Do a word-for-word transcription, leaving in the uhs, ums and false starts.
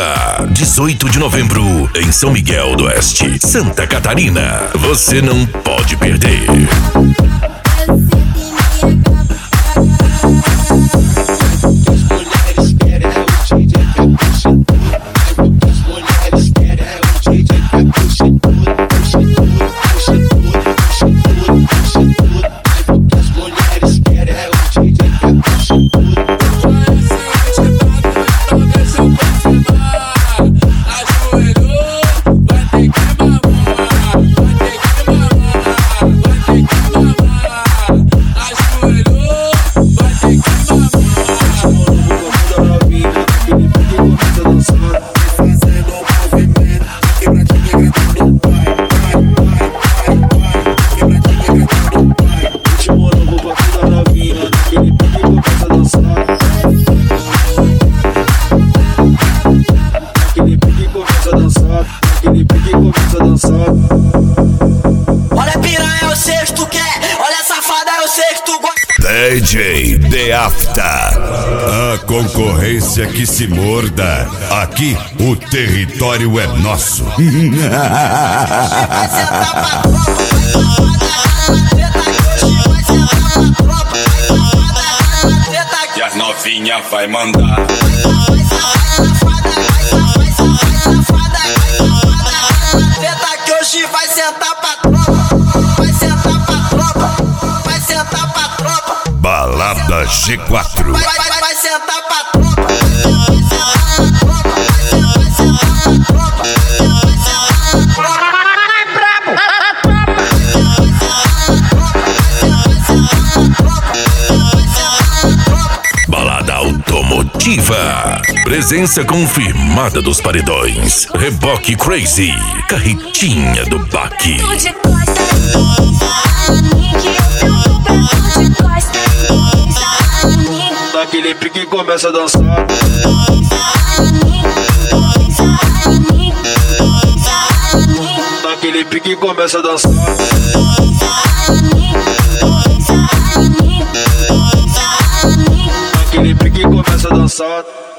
Motiva, dezoito de novembro, em São Miguel do Oeste, Santa Catarina. Você não pode perder. Olha piranha, eu sei que tu quer. Olha safada, eu sei que tu gosta. D J The After. A concorrência que se morda. Aqui o território é nosso. E as novinha vai mandar. Hoje vai sentar pra tropa, vai sentar pra tropa, vai sentar pra tropa. Balada G quatro. Vai, vai, vai sentar pra tropa. Balada Automotiva. Presença confirmada dos paredões. Reboque Crazy. Carretinha do Baque. Daquele pique começa a dançar. Daquele pique começa a dançar. Daquele pique começa a dançar.